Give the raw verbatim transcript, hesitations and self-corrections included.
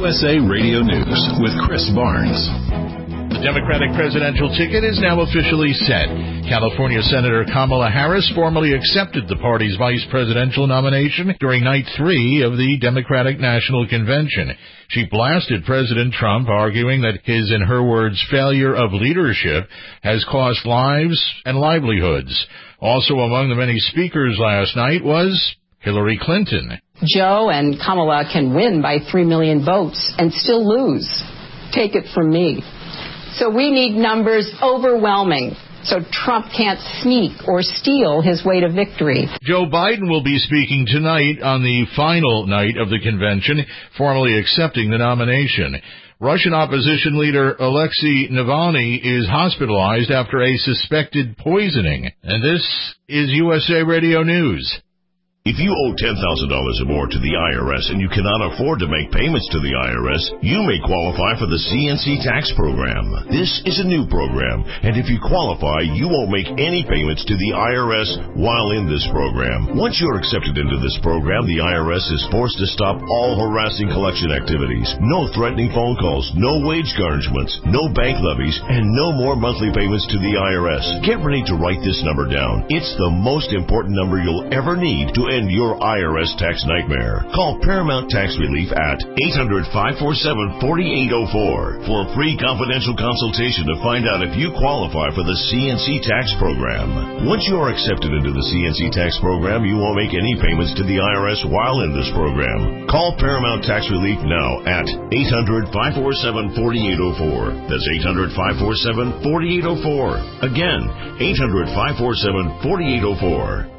U S A Radio News with Chris Barnes. The Democratic presidential ticket is now officially set. California Senator Kamala Harris formally accepted the party's vice presidential nomination during night three of the Democratic National Convention. She blasted President Trump, arguing that his, in her words, failure of leadership has cost lives and livelihoods. Also among the many speakers last night was Hillary Clinton. Joe and Kamala can win by three million votes and still lose. Take it from me. So we need numbers overwhelming so Trump can't sneak or steal his way to victory. Joe Biden will be speaking tonight on the final night of the convention, formally accepting the nomination. Russian opposition leader Alexei Navalny is hospitalized after a suspected poisoning. And this is U S A Radio News. If you owe ten thousand dollars or more to the I R S and you cannot afford to make payments to the I R S, you may qualify for the C N C tax program. This is a new program, and if you qualify, you won't make any payments to the I R S while in this program. Once you're accepted into this program, the I R S is forced to stop all harassing collection activities. No threatening phone calls, no wage garnishments, no bank levies, and no more monthly payments to the I R S. Get ready to write this number down. It's the most important number you'll ever need to end your I R S tax nightmare. Call Paramount Tax Relief at eight hundred, five four seven, four eight zero four for a free confidential consultation to find out if you qualify for the C N C tax program. Once you are accepted into the C N C tax program, you won't make any payments to the I R S while in this program. Call Paramount Tax Relief now at eight hundred, five four seven, four eight zero four. That's eight hundred, five four seven, four eight zero four. Again, eight hundred, five four seven, four eight zero four.